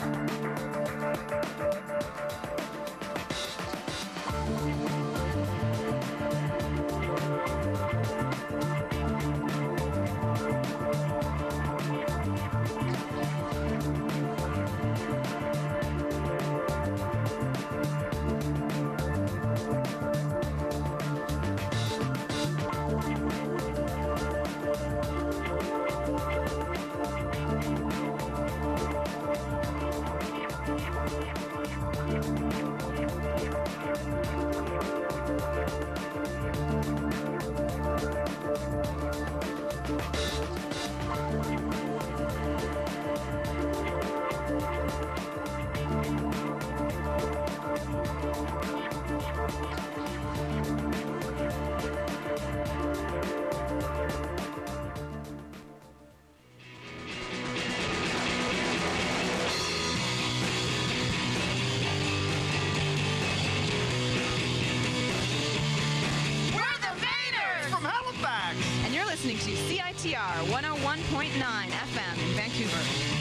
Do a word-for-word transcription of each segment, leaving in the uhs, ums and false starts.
one oh one point nine F M in Vancouver.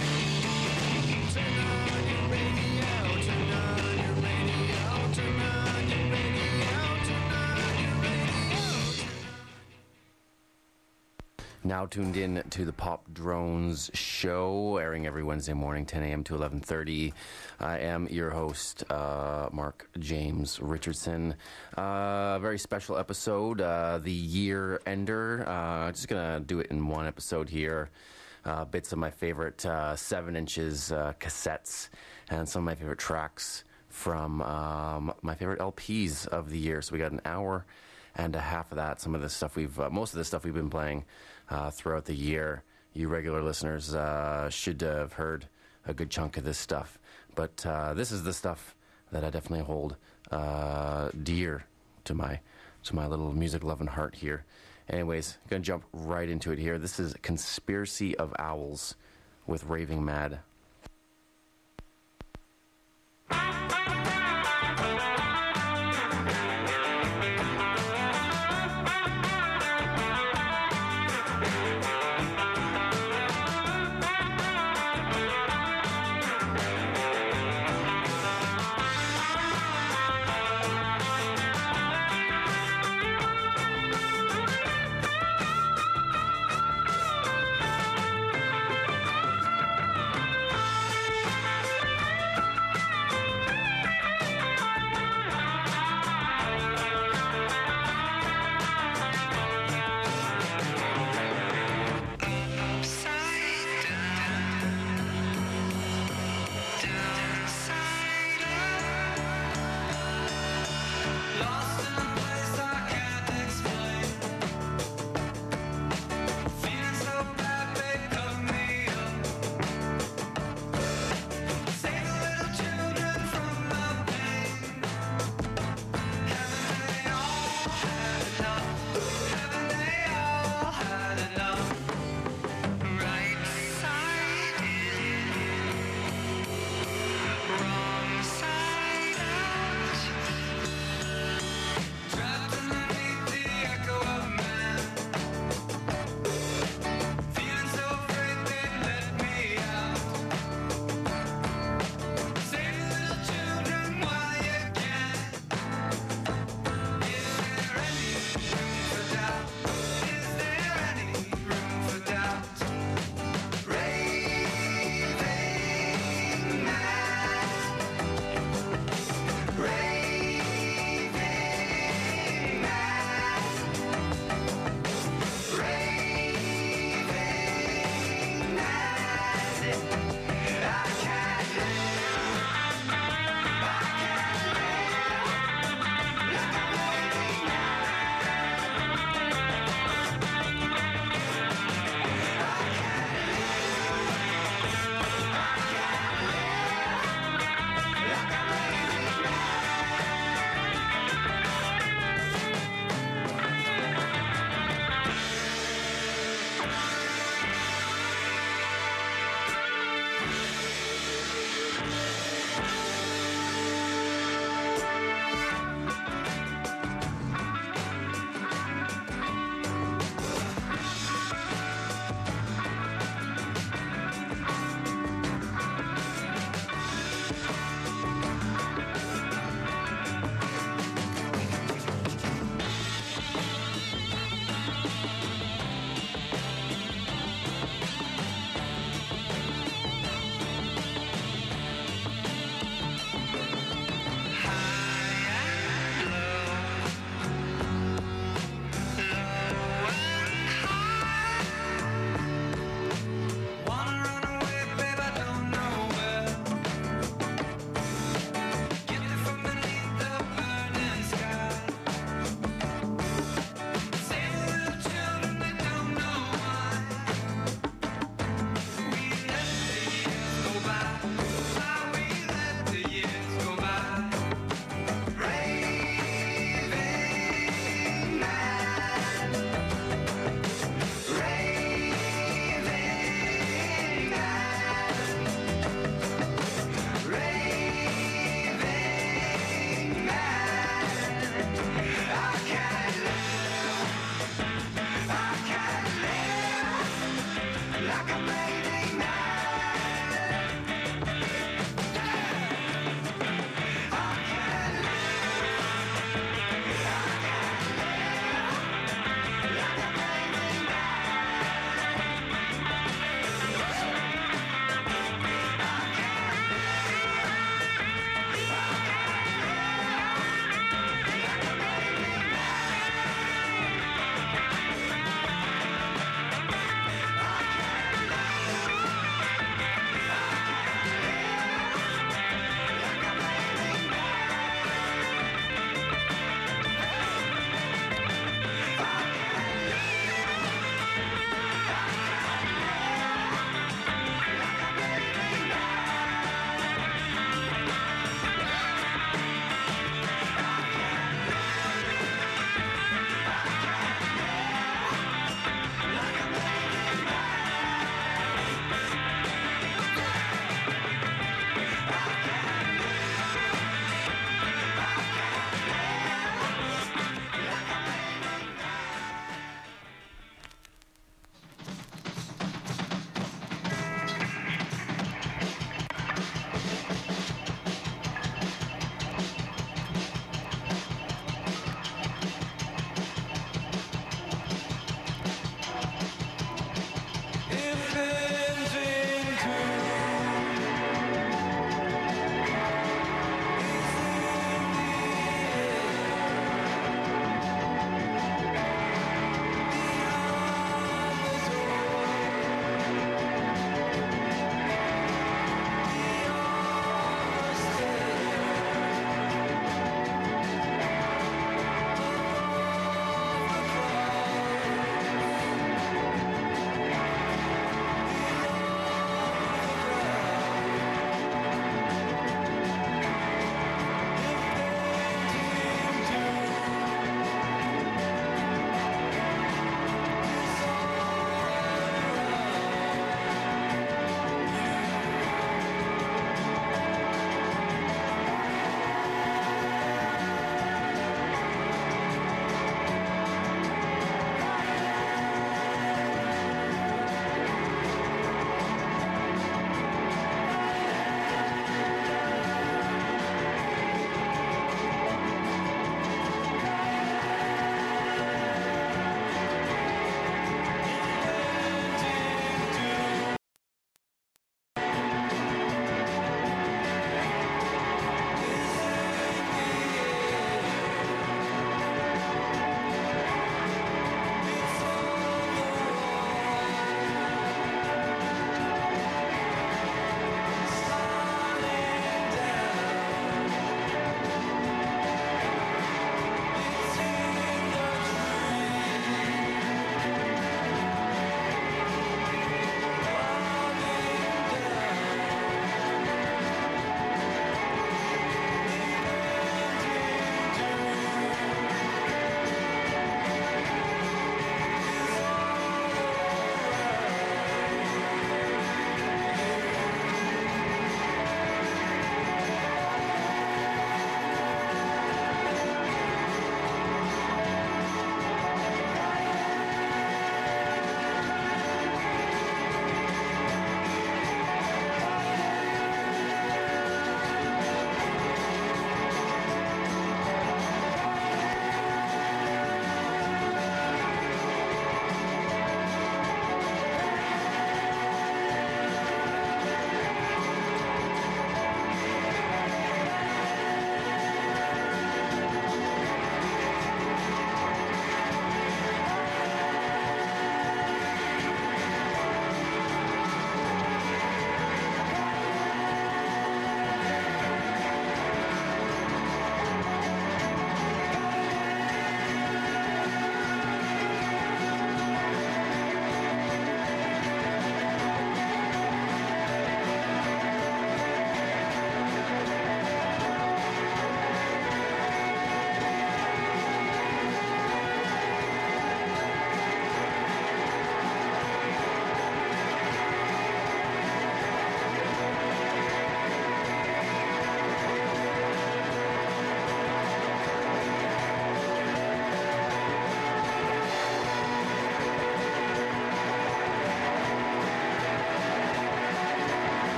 Now tuned in to the Pop Drones show, airing every Wednesday morning, ten a.m. to eleven thirty. I am your host, uh, Mark James Richardson. Uh, very special episode, uh, the year ender. Uh, just going to do it in one episode here. Uh, bits of my favorite uh, seven inches uh, cassettes and some of my favorite tracks from um, my favorite L Ps of the year. So we got an hour and a half of that. Some of the stuff we've, uh, most of the stuff we've been playing uh, throughout the year. You regular listeners uh, should have heard a good chunk of this stuff. But uh, this is the stuff that I definitely hold uh, dear to my to my little music-loving heart here. Anyways, gonna jump right into it here. This is Conspiracy of Owls with Raving Mad. Thank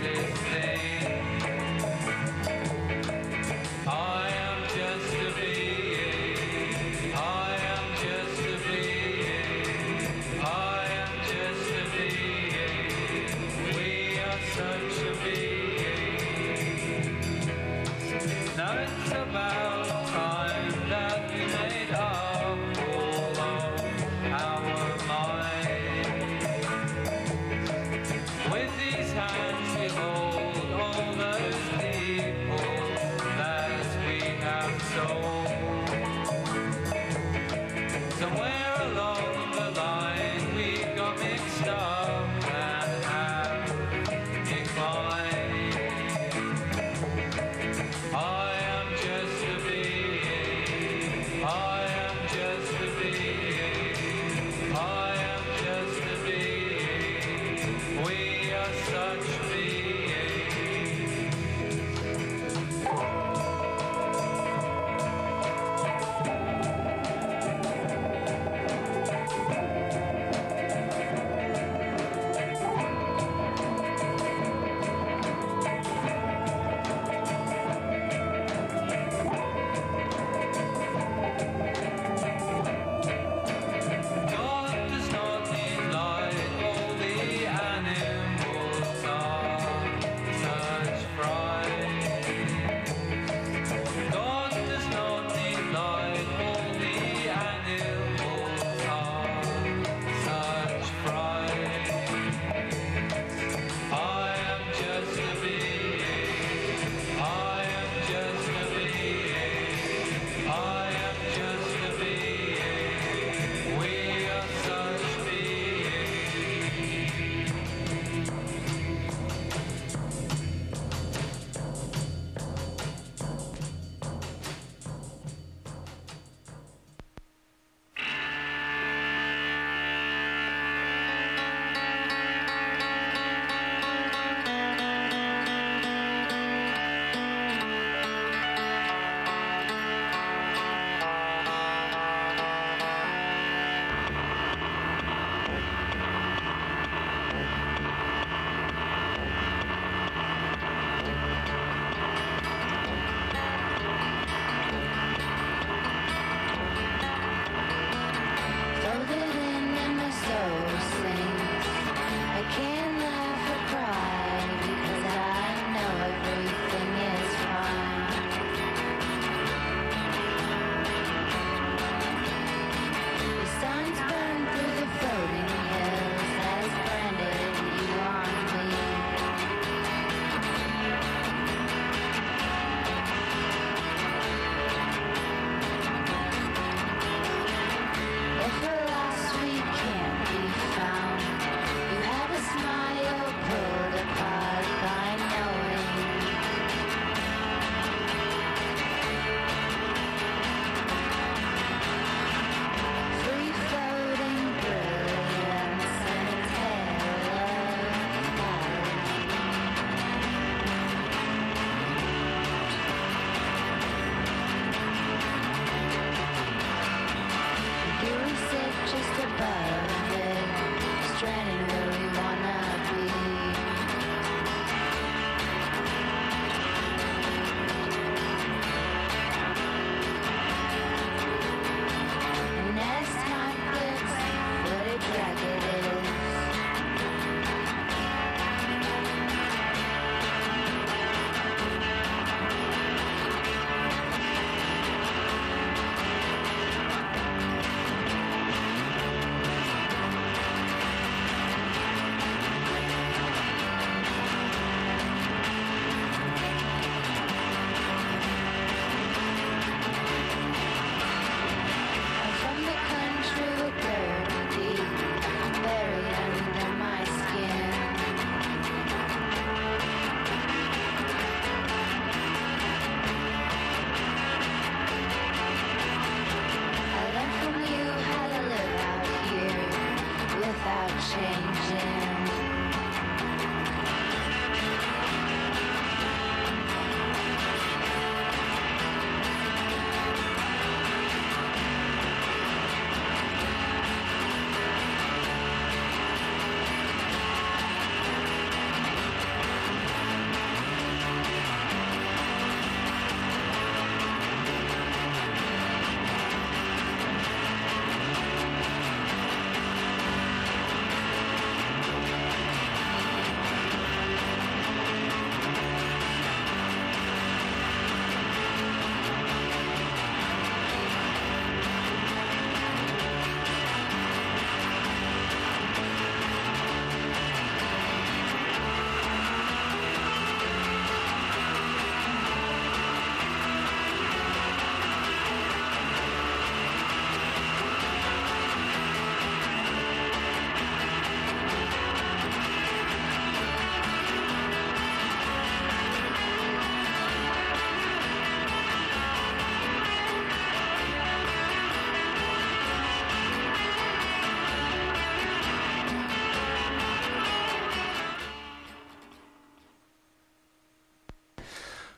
sweetest thing. I am just a being. I am just a being. I am just a being. We are such a being. Now it's about time that we made up all of our minds. With these hands we hold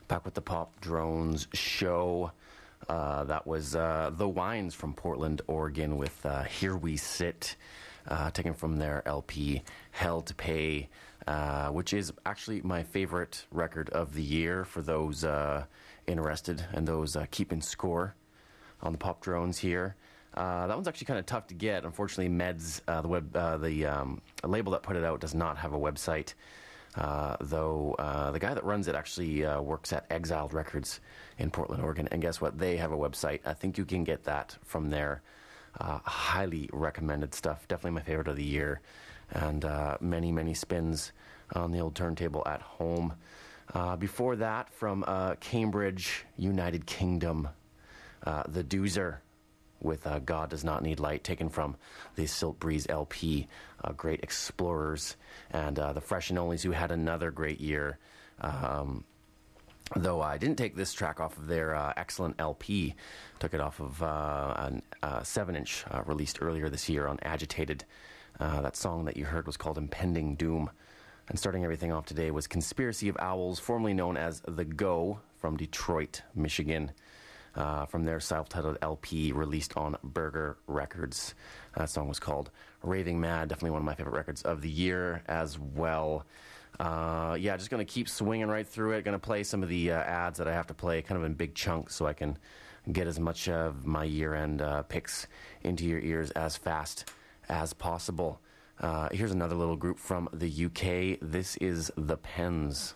Back with the Pop Drones show. Uh, that was uh, The Wines from Portland, Oregon with uh, Here We Sit, uh, taken from their L P, Hell to Pay, uh, which is actually my favorite record of the year for those uh, interested and those uh, keeping score on the Pop Drones here. Uh, that one's actually kind of tough to get. Unfortunately, Meds, uh, the web, uh, the um, label that put it out, does not have a website. Uh, though uh, the guy that runs it actually uh, works at Exiled Records in Portland, Oregon. And guess what? They have a website. I think you can get that from there. Uh, highly recommended stuff. Definitely my favorite of the year. And uh, many, many spins on the old turntable at home. Uh, before that, from uh, Cambridge, United Kingdom, uh, The Doozer with uh, God Does Not Need Light, taken from the Silt Breeze L P. Uh, great Explorers, and uh, the Fresh and Onlys, who had another great year. Um, though I didn't take this track off of their uh, excellent L P, took it off of uh, a seven-inch uh, released earlier this year on Agitated. Uh, that song that you heard was called Impending Doom. And starting everything off today was Conspiracy of Owls, formerly known as The Go, from Detroit, Michigan. Uh, from their self-titled L P released on Burger Records. That song was called Raving Mad, definitely one of my favorite records of the year as well. Uh, yeah, just going to keep swinging right through it. Going to play some of the uh, ads that I have to play kind of in big chunks so I can get as much of my year-end uh, picks into your ears as fast as possible. Uh, here's another little group from the U K. This is The Pens.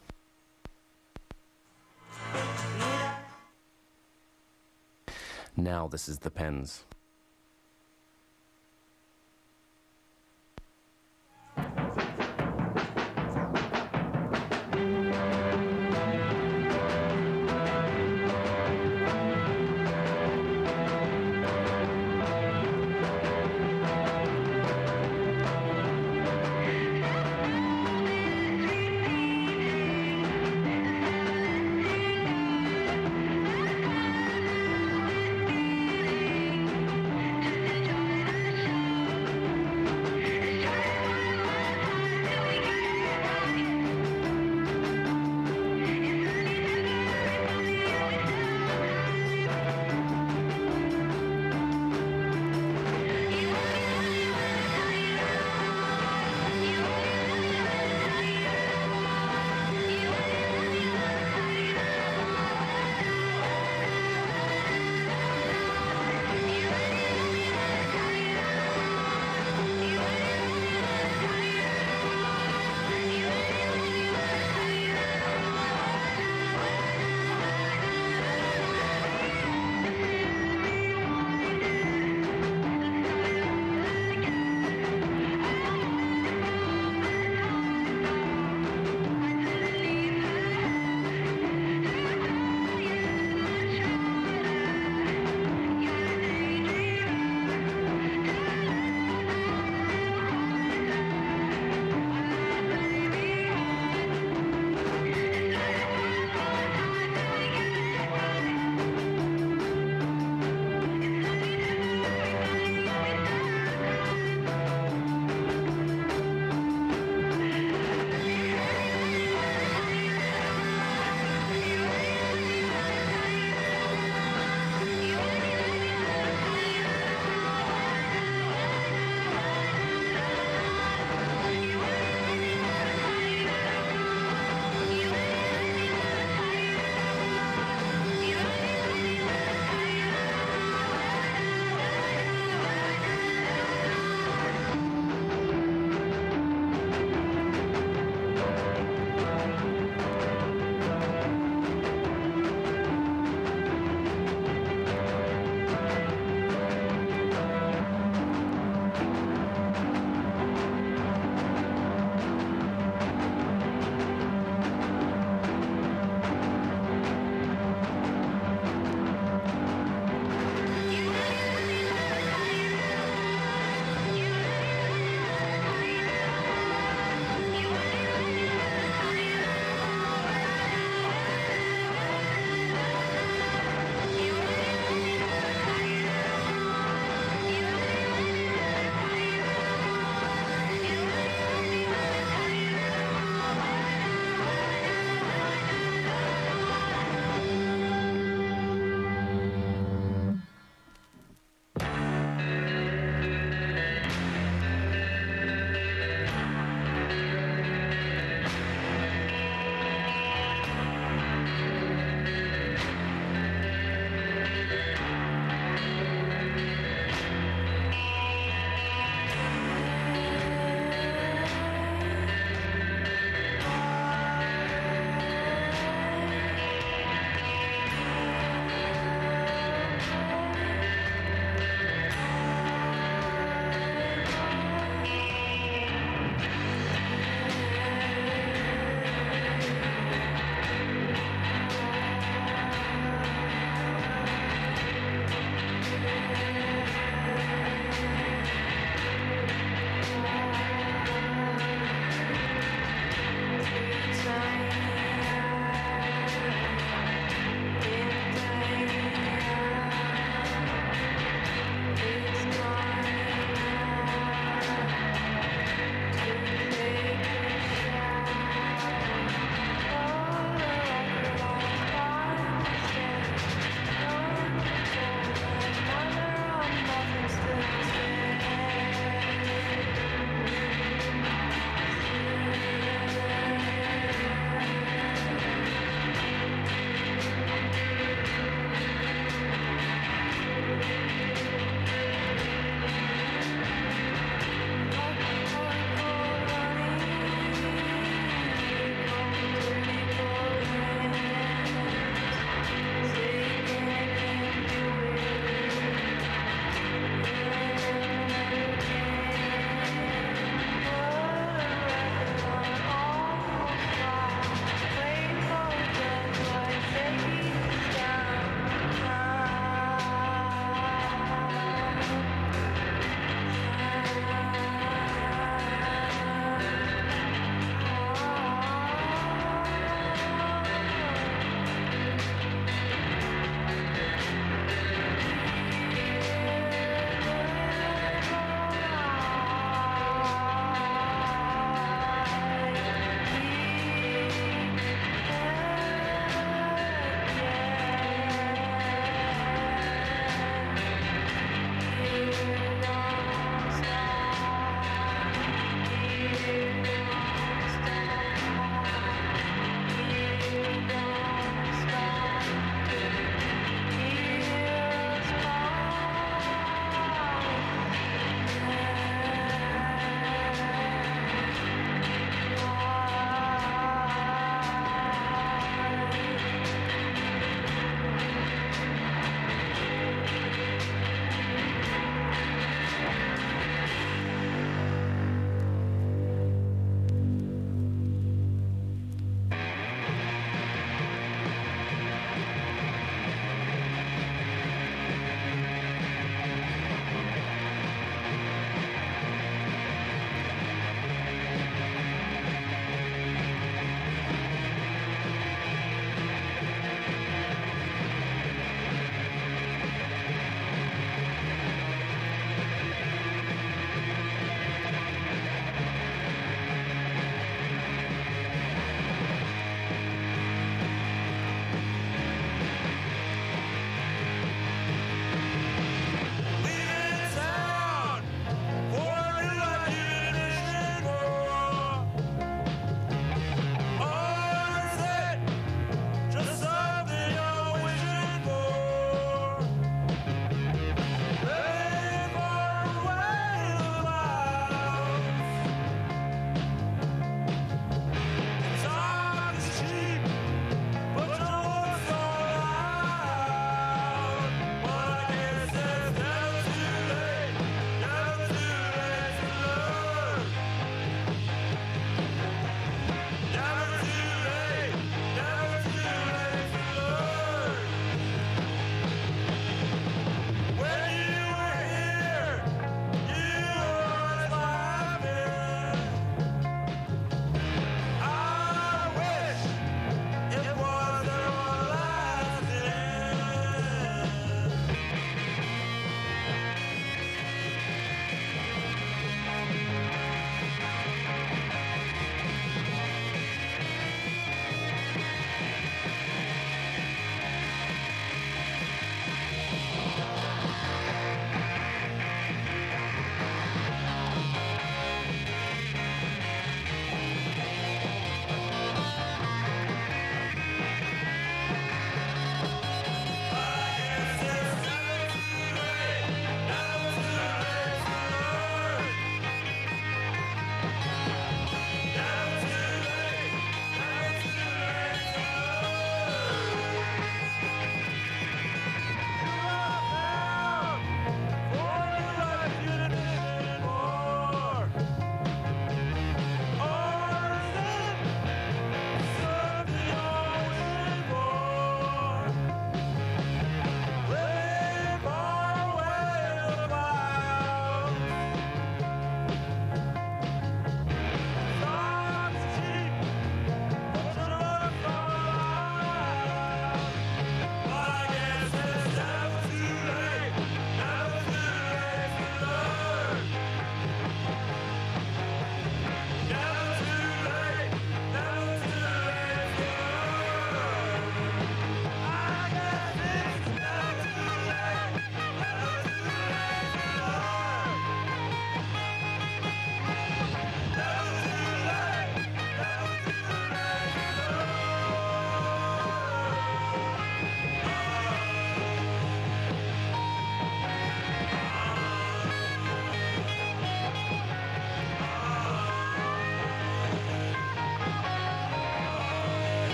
Now this is The Pens.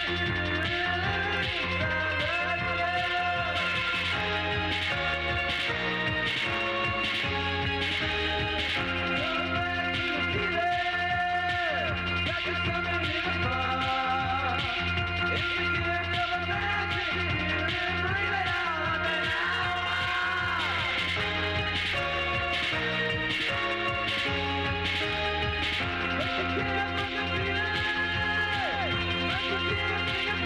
Let's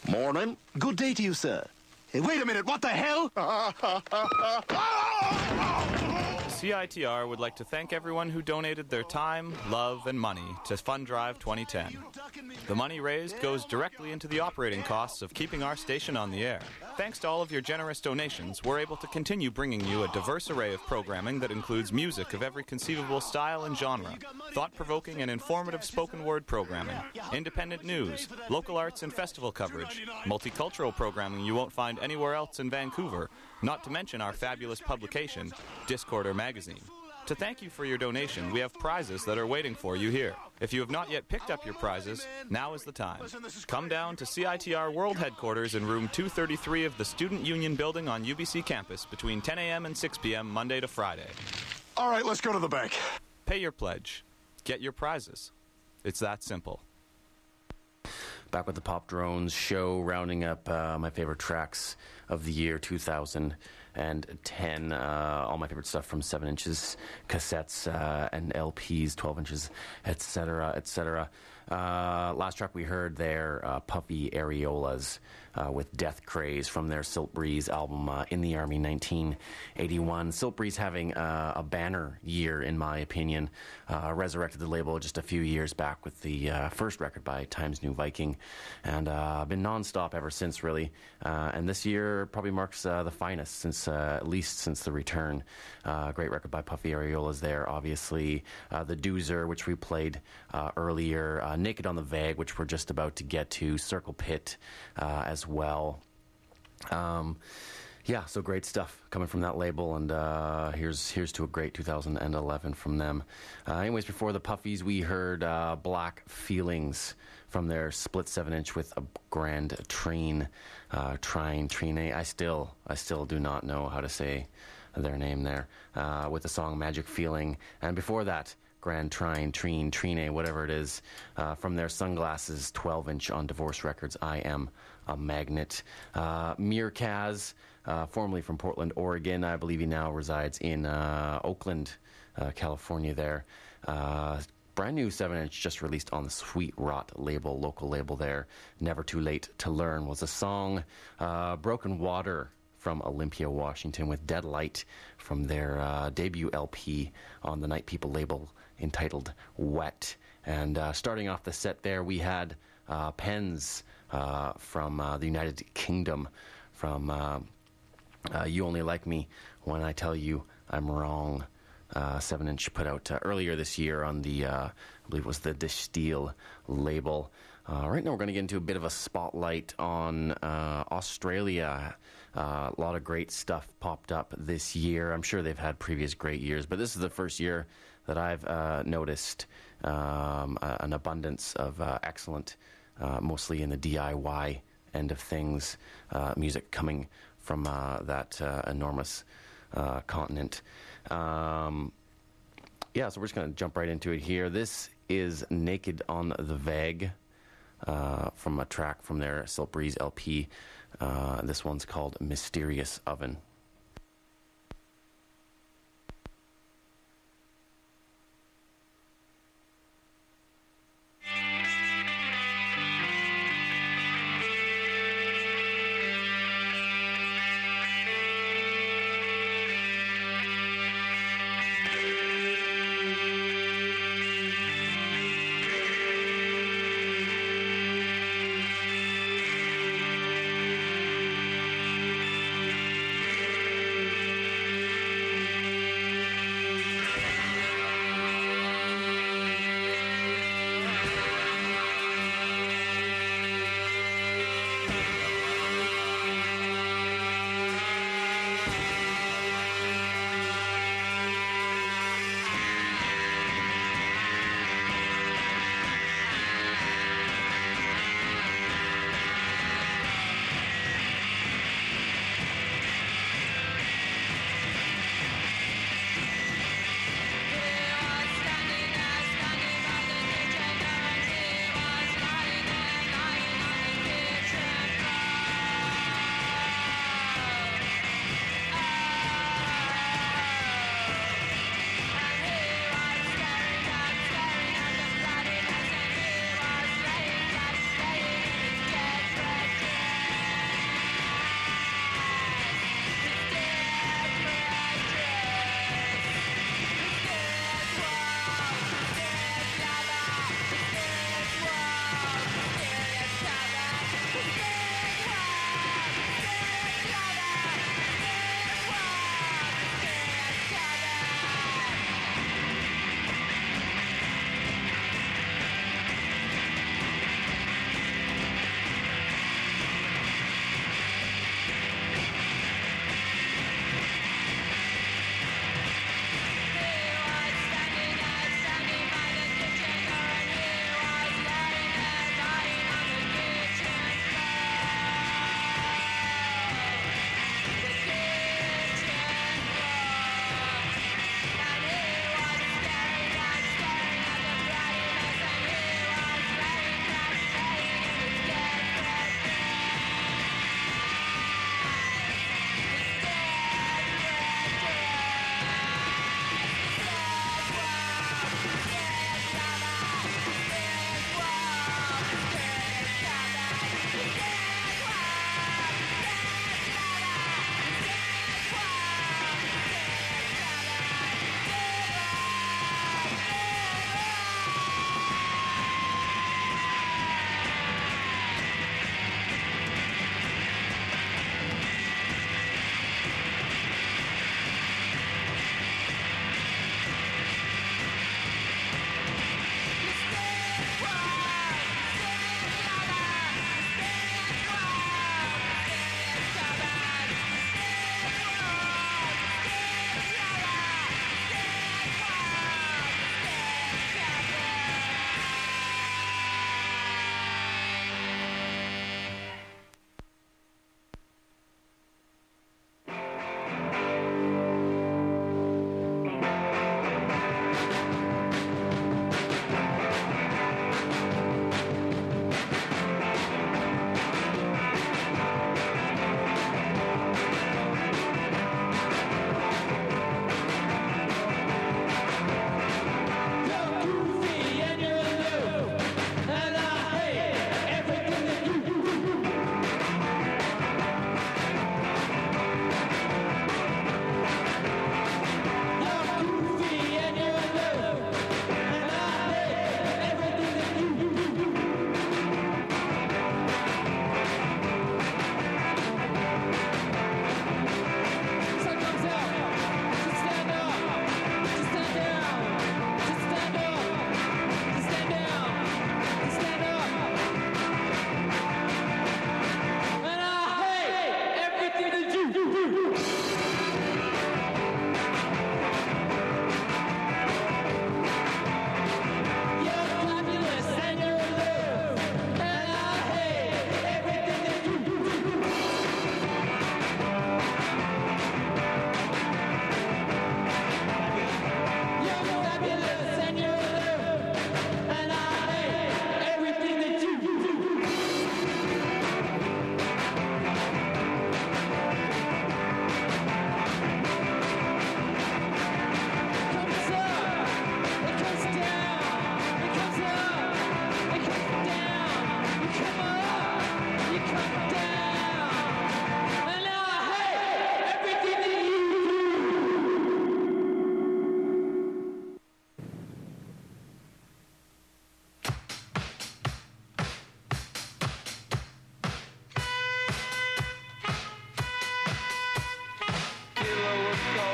Morning. Good day to you, sir. Hey, wait a minute, what the hell? C I T R would like to thank everyone who donated their time, love, and money to Fund Drive twenty ten. The money raised goes directly into the operating costs of keeping our station on the air. Thanks to all of your generous donations, we're able to continue bringing you a diverse array of programming that includes music of every conceivable style and genre, thought-provoking and informative spoken word programming, independent news, local arts and festival coverage, multicultural programming you won't find anywhere else in Vancouver, not to mention our fabulous publication, Discorder Magazine. To thank you for your donation, we have prizes that are waiting for you here. If you have not yet picked up your prizes, now is the time. Come down to C I T R World Headquarters in room two thirty-three of the Student Union Building on U B C campus between ten a.m. and six p.m. Monday to Friday. All right, let's go to the bank. Pay your pledge. Get your prizes. It's that simple. Back with the Pop Drones show, rounding up uh, my favorite tracks of the year two thousand ten. Uh, all my favorite stuff from seven inches, cassettes, uh, and L Ps, twelve inches, et cetera, et cetera. Uh, last track we heard there, uh, Puffy Areolas uh, with Death Craze from their Silk Breeze album, uh, In the Army nineteen eighty-one. Silk Breeze having uh, a banner year, in my opinion. Uh, resurrected the label just a few years back with the uh, first record by Times New Viking, and uh, been non-stop ever since, really. Uh, and this year probably marks uh, the finest, since uh, at least since the return. Uh, great record by Puffy Areolas there, obviously. Uh, the Doozer, which we played uh, earlier. Uh, Naked on the Vag, which we're just about to get to. Circle Pit uh, as well. Um, yeah, so great stuff coming from that label, and uh, here's here's to a great two thousand eleven from them. Uh, anyways, before the Puffies, we heard uh, Black Feelings from their split seven inch with a Grand Train, uh, Trine, Trine. I still, I still do not know how to say their name there, uh, with the song Magic Feeling. And before that, Grand Trine, Trine, Trine, whatever it is, uh, from their Sunglasses twelve inch on Divorce Records, I Am a Magnet. Uh, Mir Kaz, uh, formerly from Portland, Oregon. I believe he now resides in uh, Oakland, uh, California there. Uh, brand new seven inch just released on the Sweet Rot label, local label there. Never Too Late to Learn was a song. Uh, Broken Water from Olympia, Washington, with Dead Light from their uh, debut L P on the Night People label entitled Wet. And uh, starting off the set there, we had uh, Pens uh, from uh, the United Kingdom, from uh, uh, You Only Like Me When I Tell You I'm Wrong. Uh, seven inch put out uh, earlier this year on the, uh, I believe it was the Dish Steel label. Uh, right now we're going to get into a bit of a spotlight on uh, Australia. Uh, a lot of great stuff popped up this year. I'm sure they've had previous great years, but this is the first year that I've uh, noticed um, uh, an abundance of uh, excellent, uh, mostly in the D I Y end of things, uh, music coming from uh, that uh, enormous uh, continent. Um, yeah, so we're just going to jump right into it here. This is Naked on the Vag, uh, from a track from their Silk Breeze L P. Uh, this one's called Mysterious Oven. Thank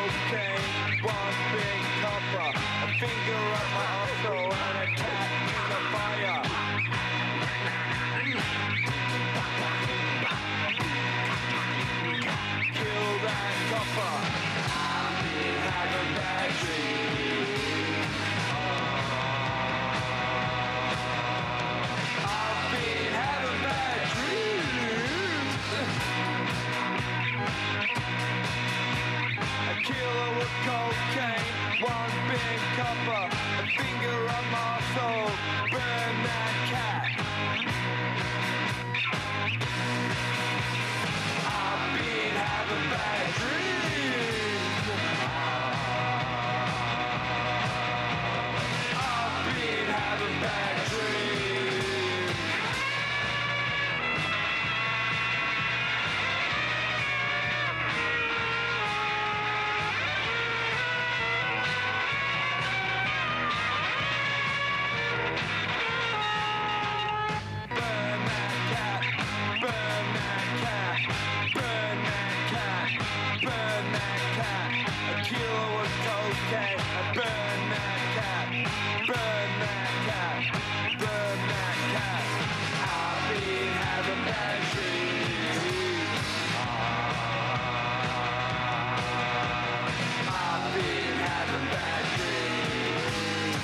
cocaine, one big copper, a finger up my arsehole and a cat in the fire. Kill that copper. I've been having bad dreams. I've been having bad dreams. A killer with cocaine, one big copper, a finger on my soul, burn that cat. I've been having bad dreams. I've been having bad dreams. Burn that cat, burn that cat, burn that cat, burn that cat. A killer with cocaine, burn that cat, burn that cat, burn that cat. I've been having bad dreams. I've been having bad dreams.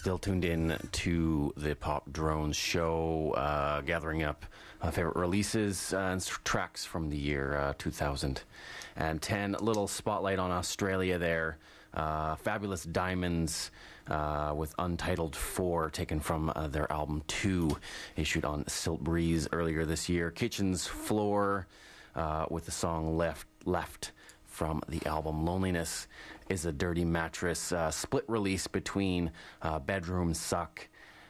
Still tuned in to the Pop Drones show, uh, gathering up my favorite releases uh, and s- tracks from the year uh, two thousand ten. A little spotlight on Australia there. Uh, Fabulous Diamonds uh, with Untitled four, taken from uh, their album two, issued on Silt Breeze earlier this year. Kitchen's Floor uh, with the song Left Left from the album Loneliness is a Dirty Mattress, uh, split release between uh, Bedroom Suck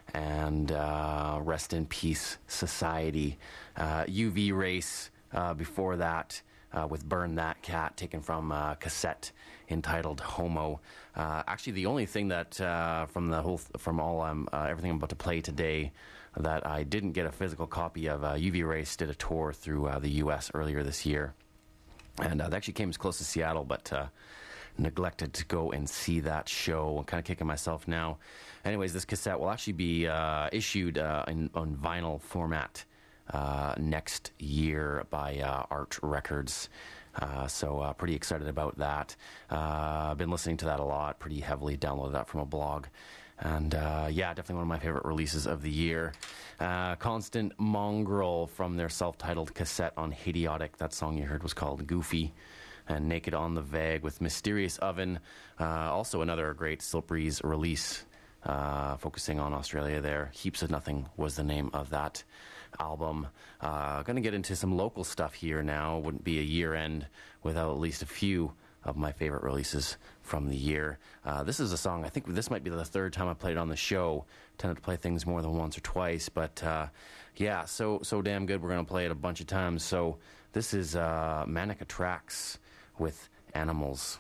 and uh, Rest in Peace Society. Uh, U V Race uh, before that uh, with Burn That Cat, taken from a cassette entitled Homo. Uh, actually, the only thing that uh, from the whole th- from all um, uh, everything I'm about to play today that I didn't get a physical copy of, uh, U V Race did a tour through uh, the U S earlier this year. And uh, they actually came as close to Seattle, but uh, neglected to go and see that show. I'm kind of kicking myself now. Anyways, this cassette will actually be uh, issued uh, in, on vinyl format uh, next year by uh, Art Records. Uh, so uh, pretty excited about that. Uh, I've been listening to that a lot, pretty heavily. Downloaded that from a blog. And uh, yeah, definitely one of my favorite releases of the year. Uh, Constant Mongrel from their self-titled cassette on Idiotic. That song you heard was called Goofy. And Naked on the Vag with Mysterious Oven. Uh, also another great Silt Breeze release, uh, focusing on Australia there. Heaps of Nothing was the name of that album. Uh, going to get into some local stuff here now. Wouldn't be a year end without at least a few of my favorite releases from the year. Uh, this is a song, I think this might be the third time I played it on the show. Tended to play things more than once or twice, but uh, yeah, so so damn good. We're going to play it a bunch of times. So this is uh, Manica Tracks with Animals.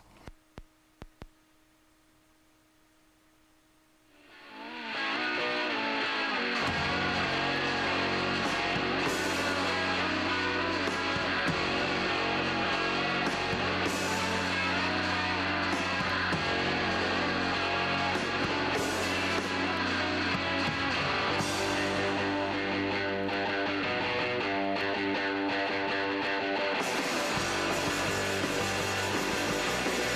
Animals.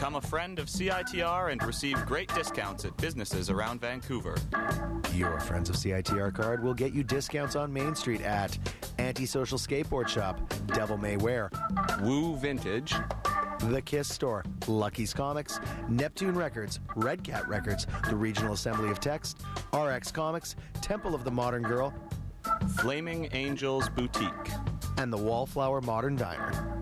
Become a friend of C I T R and receive great discounts at businesses around Vancouver. Your Friends of C I T R card will get you discounts on Main Street at Antisocial Skateboard Shop, Devil May Wear, Woo Vintage, The Kiss Store, Lucky's Comics, Neptune Records, Red Cat Records, the Regional Assembly of Text, R X Comics, Temple of the Modern Girl, Flaming Angels Boutique. and the Wallflower Modern Diner.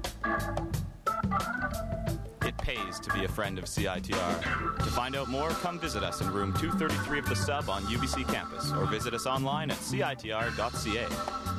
It pays to be a friend of C I T R. To find out more, come visit us in room two thirty-three of the Sub on U B C campus, or visit us online at C I T R dot C A.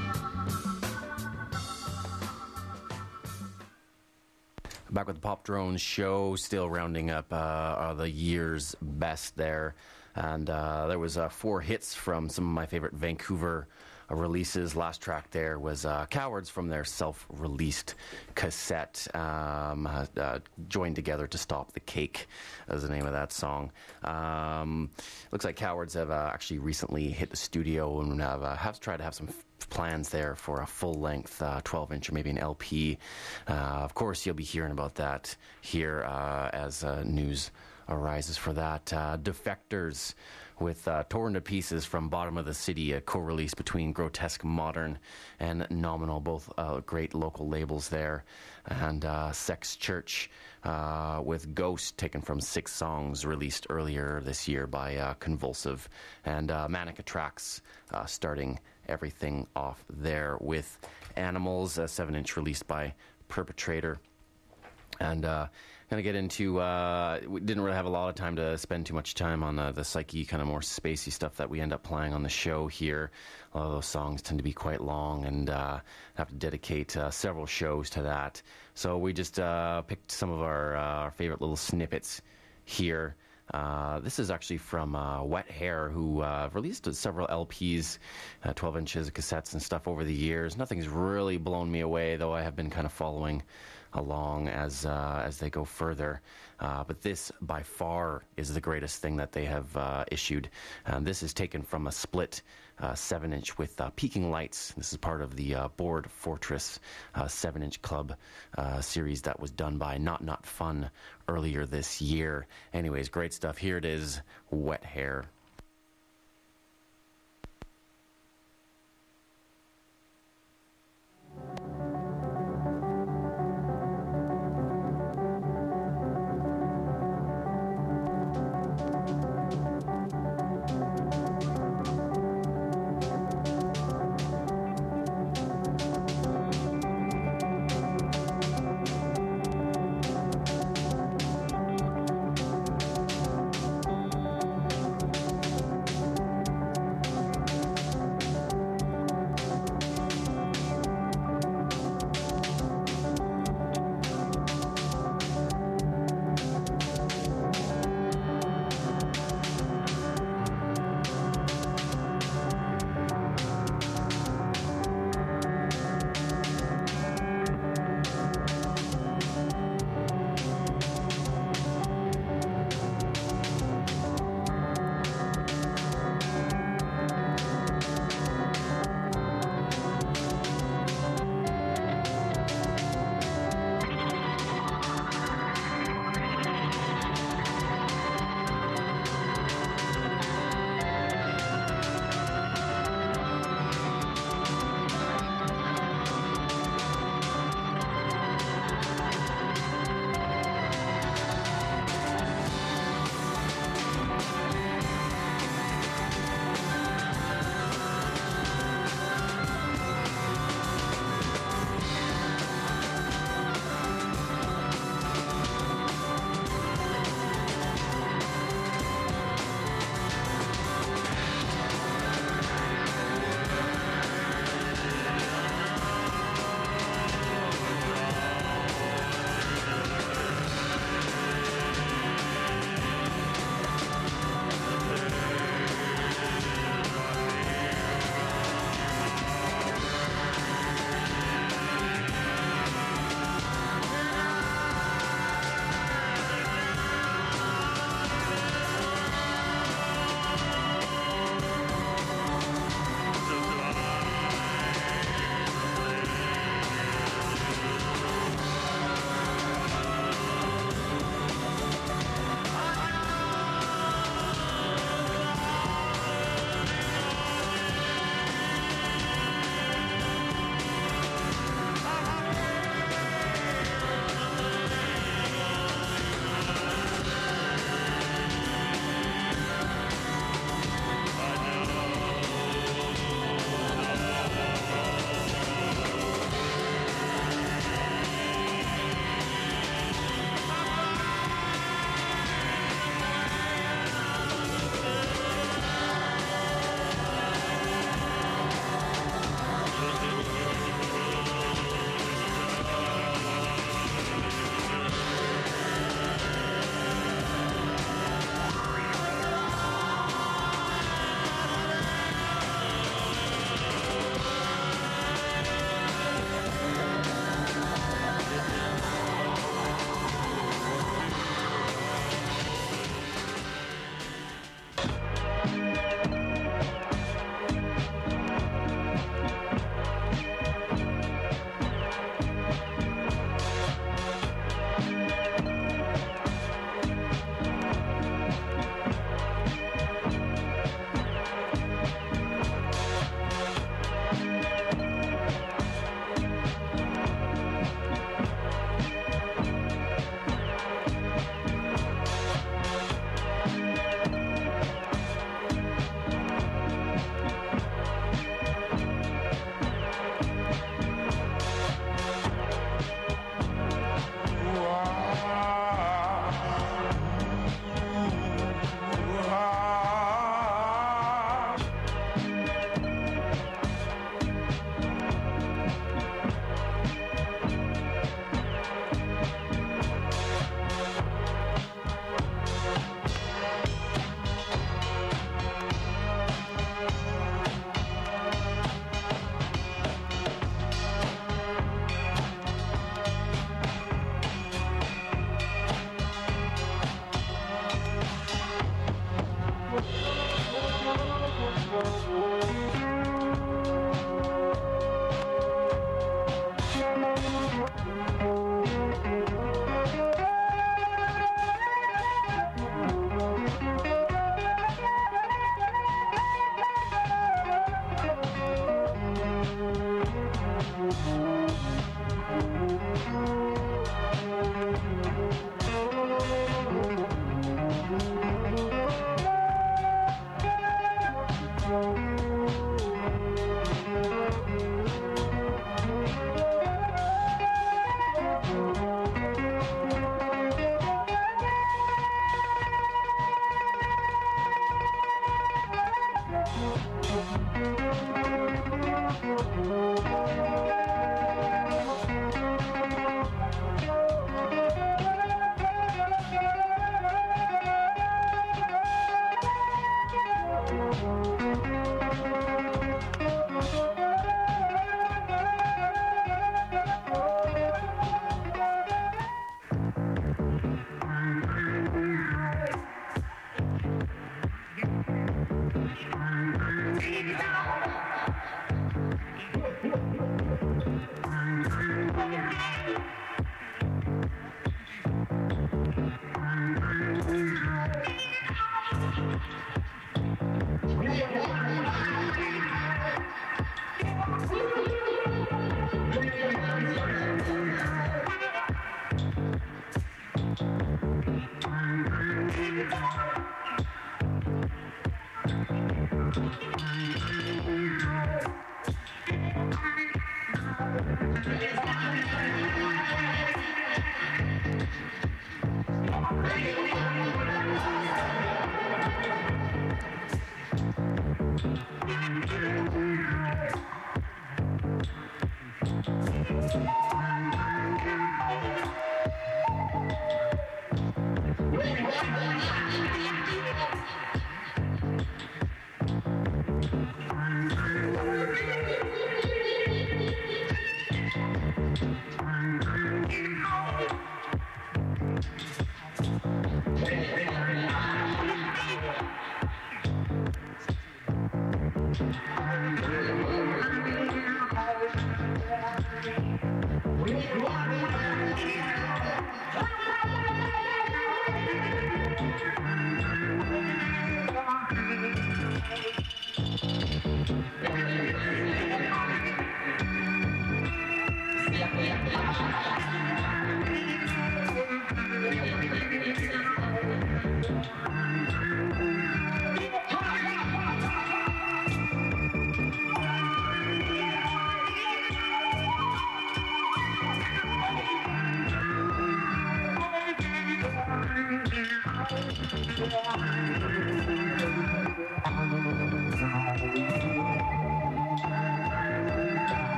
Back with the Pop Drones show, still rounding up uh, uh, the year's best there. And uh, there was uh, four hits from some of my favorite Vancouver uh, releases. Last track there was uh, Cowards from their self-released cassette, um, uh, uh, Joined Together to Stop the Cake is the name of that song. Um, looks like Cowards have uh, actually recently hit the studio and have, uh, have tried to have some f- plans there for a full-length uh, twelve-inch or maybe an L P. Uh, of course, you'll be hearing about that here uh, as uh, news arises for that. Uh, Defectors with uh, Torn to Pieces from Bottom of the City, a co-release between Grotesque Modern and Nominal, both uh, great local labels there. And uh, Sex Church uh, with Ghost, taken from six songs released earlier this year by uh, Convulsive. And uh, Manica Tracks uh, starting everything off there with Animals, a seven-inch released by Perpetrator. And uh, going to get into, uh, we didn't really have a lot of time to spend too much time on uh, the psyche, kind of more spacey stuff that we end up playing on the show here. A lot of those songs tend to be quite long, and uh, have to dedicate uh, several shows to that. So we just uh, picked some of our, uh, our favorite little snippets here. Uh, this is actually from uh, Wet Hair, who uh, released several L Ps, uh, twelve inches of cassettes and stuff over the years. Nothing's really blown me away, though I have been kind of following along as uh, as they go further. Uh, but this, by far, is the greatest thing that they have uh, issued. Um, this is taken from a split uh, seven-inch with uh, Peaking Lights. This is part of the uh, Board Fortress uh, seven-inch club uh, series that was done by Not Not Fun earlier this year. Anyways, great stuff. Here it is, Wet Hair.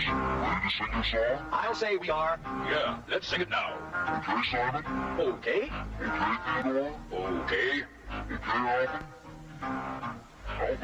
Ready to sing your song? I'll say we are. Yeah, let's sing it now. Okay, Simon? Okay. Okay, Theodore? Okay. Okay, Alvin? Alvin.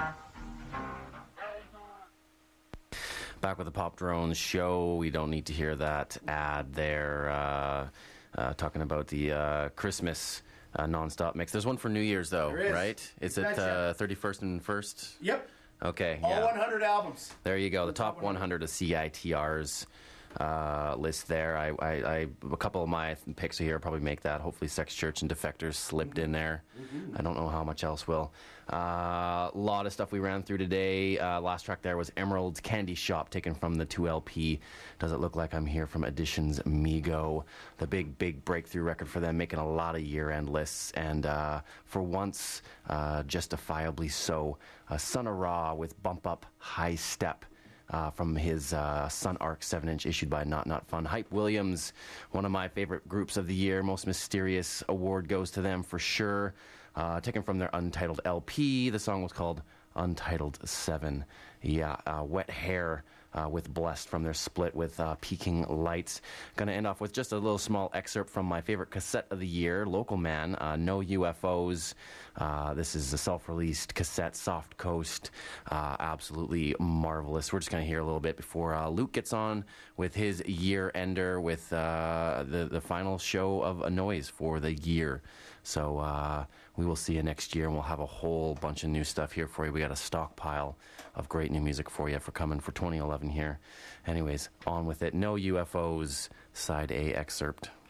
Back with the Pop Drones show. We don't need to hear that ad there uh, uh, talking about the uh, Christmas uh, non-stop mix. There's one for New Year's, though, There is. right? It's at uh, thirty-first and first? Yep. Okay, All yeah. one hundred albums. There you go. The top one hundred of C I T R's uh, list there. I, I, I, a couple of my picks here probably make that. Hopefully Sex Church and Defectors slipped in there. Mm-hmm. I don't know how much else will. A uh, lot of stuff we ran through today. Uh, last track there was Emerald's Candy Shop, taken from the two L P. Does It Look Like I'm Here from Editions Migo. The big, big breakthrough record for them, making a lot of year-end lists. And uh, for once, uh, justifiably so. Uh, Son of Ra with Bump Up High Step. Uh, from his uh, Sun Arc seven inch issued by Not Not Fun. Hype Williams, one of my favorite groups of the year. Most Mysterious award goes to them for sure. Uh, taken from their Untitled L P. The song was called Untitled seven. Yeah, uh, Wet Hair uh, with Blessed from their split with uh, Peaking Lights. Going to end off with just a little small excerpt from my favorite cassette of the year, Local Man, uh, No U F Os. Uh, this is a self-released cassette, Soft Coast. Uh, absolutely marvelous. We're just going to hear a little bit before uh, Luke gets on with his year-ender with uh, the, the final show of A Noise for the year. So uh, we will see you next year, and we'll have a whole bunch of new stuff here for you. We got a stockpile of great new music for you for coming for twenty eleven here. Anyways, on with it. No U F Os, side A excerpt.